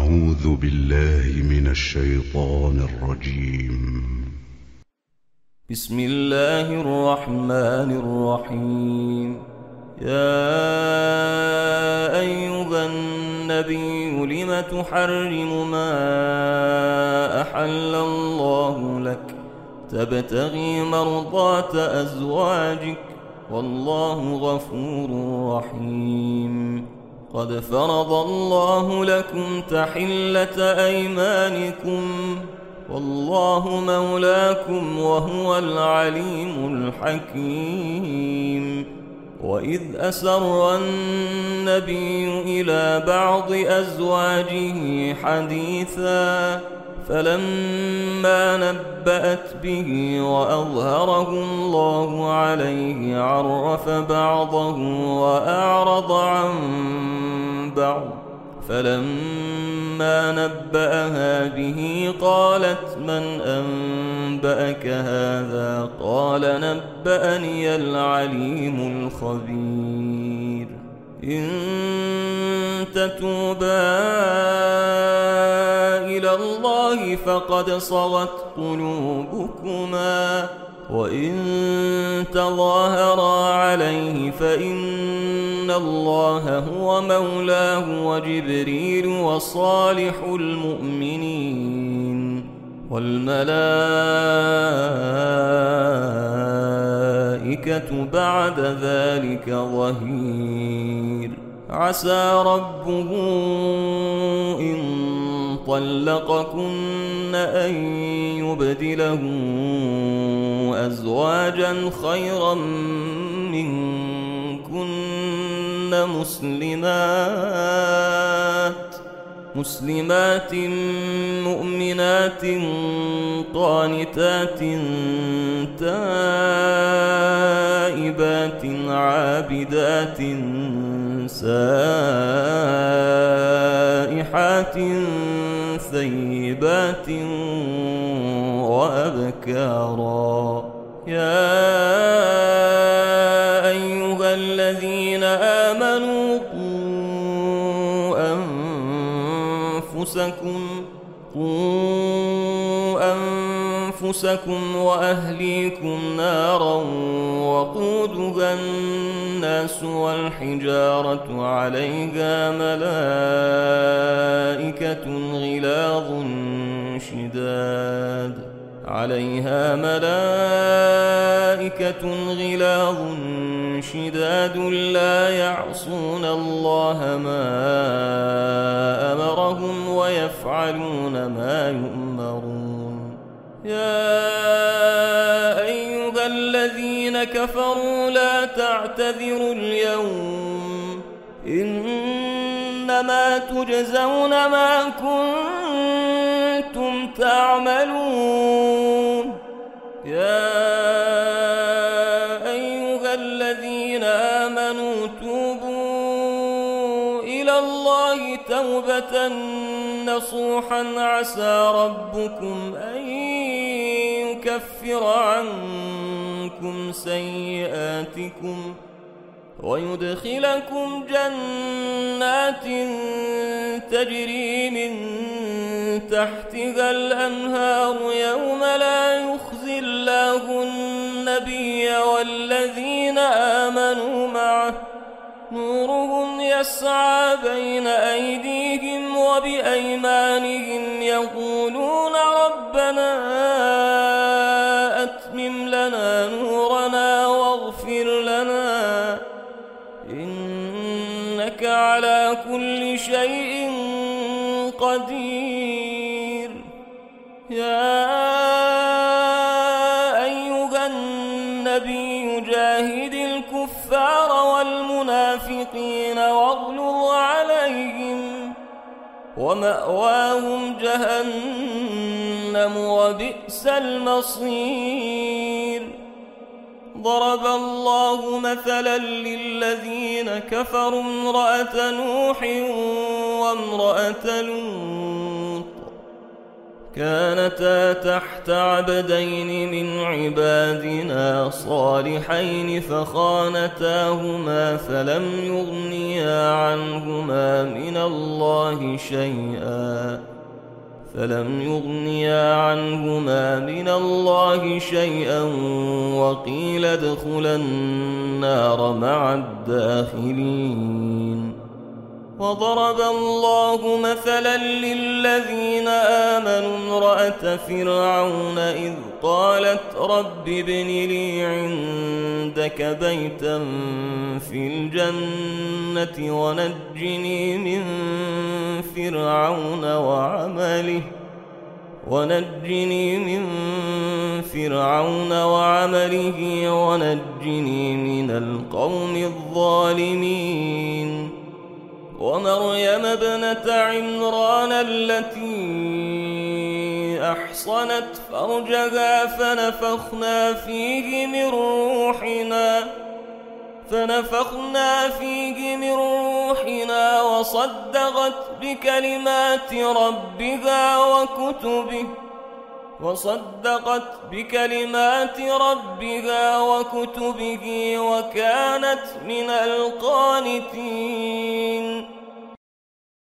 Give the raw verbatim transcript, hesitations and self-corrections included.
أعوذ بالله من الشيطان الرجيم. بسم الله الرحمن الرحيم. يا أيها النبي لم تحرم ما أحل الله لك تبتغي مرضات أزواجك والله غفور رحيم. قد فرض الله لكم تحلة أيمانكم والله مولاكم وهو العليم الحكيم. وإذ أسر النبي إلى بعض أزواجه حديثا فلما نبأت به وأظهره الله عليه عرف بعضه وأعرض عن بعض فلما نبأها به قالت من أنبأك هذا قال نبأني العليم الخبير. إن تتوبا إلى الله فقد صغت قلوبكما وإن تظاهرا عليه فإن الله هو مولاه وجبريل وصالح المؤمنين والملائكة بعد ذلك ظهير. عسى ربه إن طلقكن أن يبدله أزواجا خيرا منكن مسلمات مسلمات مؤمنات قانتات تائبات عابدات سائحات ثيبات وأبكارا. يا أيها الذين آمنوا قوا أنفسكم قوا أنفسكم وأهليكم نارا وقودها الناس والحجارة عليها ملائكة غلاظ شداد عليها ملائكة غلاظ شداد لا يعصون الله ما أمرهم ويفعلون ما يؤمرون. يا أيها الذين كفروا لا تعتذروا اليوم إنما تجزون ما كنتم تعملون. يا أيها الذين آمنوا توبوا إلى الله توبة نصوحا عسى ربكم أن يكفر عنكم سيئاتكم ويدخلكم جنات تجري من تحتها الأنهار يوم لا يخزي الله النبي والذين آمنوا معه نورهم يسعى بين أيديهم وبأيمانهم يقولون ربنا أتمم لنا نورنا واغفر لنا إنك على كل شيء قدير. يا أيها النبي جاهد الكفار والمنافقين واغلظ عليهم ومأواهم جهنم وبئس المصير. ضرب الله مثلا للذين كفروا امرأة نوح وامرأة لوط كانتا تحت عبدين من عبادنا صالحين فخانتاهما فلم يغنيا عنهما من الله شيئا فلم يغنيا عنهما من الله شيئا وقيل ادخلا النار مع الداخلين. وضرب الله مثلا للذين آمنوا امرأة فرعون إذ قالت رب ابن لي عندك بيتا في الجنة ونجني من فرعون وعمله ونجني من فرعون وعمله ونجني من القوم الظالمين. ومريم ابنة عمران التي أحصنت فرجها فنفخنا فيه من روحنا فنفخنا فيه من روحنا وصدقت بكلمات ربها وكتبه وصدقت بكلمات ربها وكتبه وكانت من القانتين.